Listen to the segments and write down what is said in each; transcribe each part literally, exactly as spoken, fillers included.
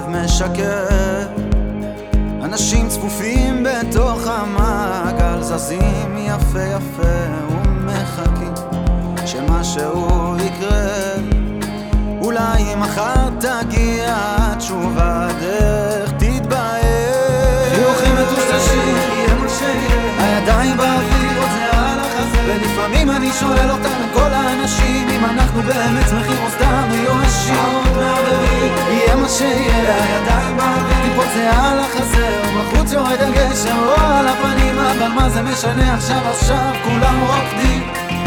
הלב משקר, אנשים צפופים בתוך המעגל, זזים יפה יפה ומחכים שמשהו יקרה. אולי מחר תגיע התשובה, דרך תתבהר. חיוכים מטושטשים, יהיה מה שיהיה, הידיים באוויר, עוד זה על החזה. ולפעמים אני שואל אותם, כל האנשים, אם אנחנו באמת שמחים או סתם מיואשים. עוד מערבבים, יהיה מה שיהיה, הידיים באוויר, טיפות זה על החזה. בחוץ יורד הגשם או על הפנים, אבל מה זה משנה עכשיו, עכשיו כולם רוקדים.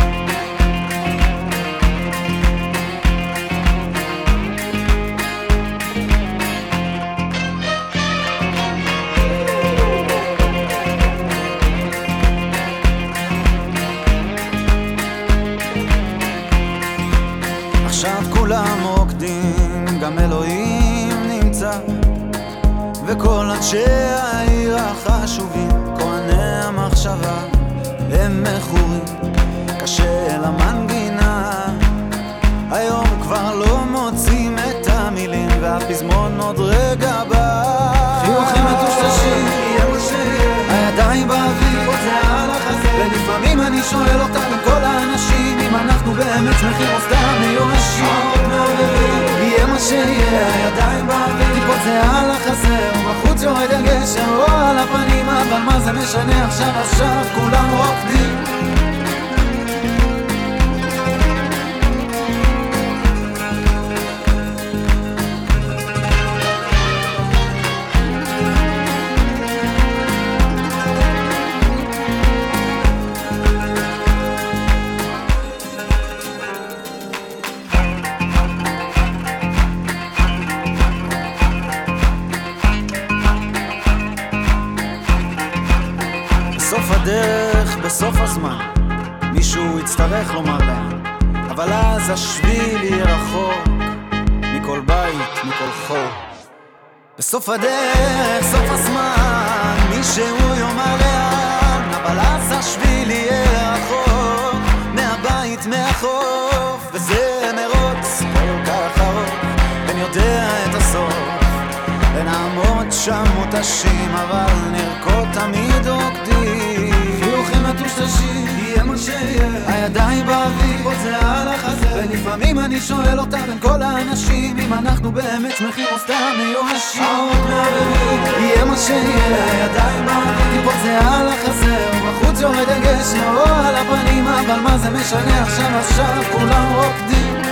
עכשיו כולם רוקדים, גם אלוהים נמצא, וכל אנשי העיר החשובים, כהני המחשבה, הם מכורים קשה למנגינה. היום כבר לא מוצאים את המילים, והפזמון עוד רגע בא. חיוכים מטושטשים, יהיה מה שיהיה, הידיים באוויר, עוד זה על החזה. ולפעמים אני שואל אותם, כל האנשים, אם אנחנו באמת שמחים או סתם מיואשים. עוד מערבבים, יהיה מה שיהיה, הידיים באוויר, טיפות זה על החזה. ובחוץ יורד הגשם או על הפנים, אבל מה זה משנה עכשיו, עכשיו כולם רוקדים. בסוף הדרך, בסוף הזמן, מישהו יצטרך לומר להם, אבל אז השביל יהיה רחוק מכל בית, מכל חור. בסוף הדרך, סוף הזמן, מישהו יאמר להם, אבל אז השביל יהיה רחוק מהבית, מהחוף. וזה מרוץ כל כך ארוך, אין יודע את הסוף, ונעמוד שם מותשים, אבל נרקוד תמיד רוקדים. חיוכים מטושטשים, יהיה מה שיהיה, הידיים באוויר, עוד זה על החזה. ולפעמים אני שואל אותם, בין כל האנשים, אם אנחנו באמת שמחים או סתם מיואשים. עוד מערבבים, יהיה מה שיהיה, הידיים באוויר, טיפות זה על החזה. ובחוץ יורד הגשם או על הפנים, אבל מה זה משנה עכשיו, עכשיו כולם רוקדים.